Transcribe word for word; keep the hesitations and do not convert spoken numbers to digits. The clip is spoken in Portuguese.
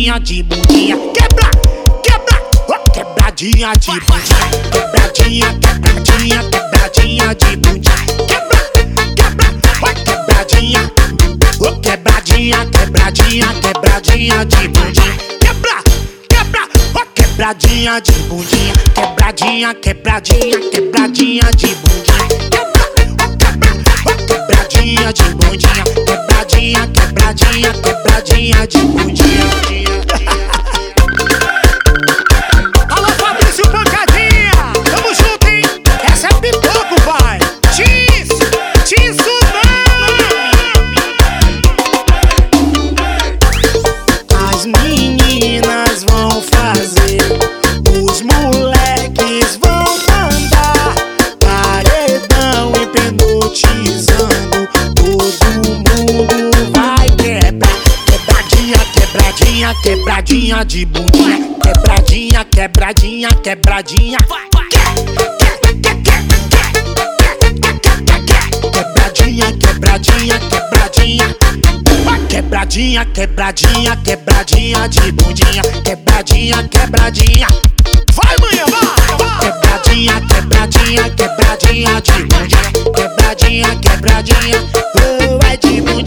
quebradinha de bundinha. Quebra, quebra, oh, quebradinha de bundinha. Quebradinha, quebradinha, quebradinha de bundinha. Quebra, quebra, oh, quebradinha. Oh, quebradinha, quebradinha, quebradinha de bundinha. Quebra, quebra, oh, quebradinha de bundinha. Quebradinha, quebradinha, quebradinha de bundinha. Quebra, oh, quebra, oh, quebradinha de bundinha. Quebradinha, quebradinha, quebradinha de bundinha. Alô, Fabrício Pancadinha, tamo junto, hein? Essa é pipoco, vai. Tiz, as meninas vão fazer, os moleques vão mandar paredão hipnotizando, todo mundo vai quebrar. Quebradinha, quebradinha, quebradinha de bundinha. Quebradinha, quebradinha, quebradinha. Quebradinha, quebradinha, quebradinha. Quebradinha, quebradinha, quebradinha de bundinha. Quebradinha, quebradinha. Vai, manhã, vai! Quebradinha, quebradinha, quebradinha de bundinha. Quebradinha, quebradinha, oh, vai de bundinha.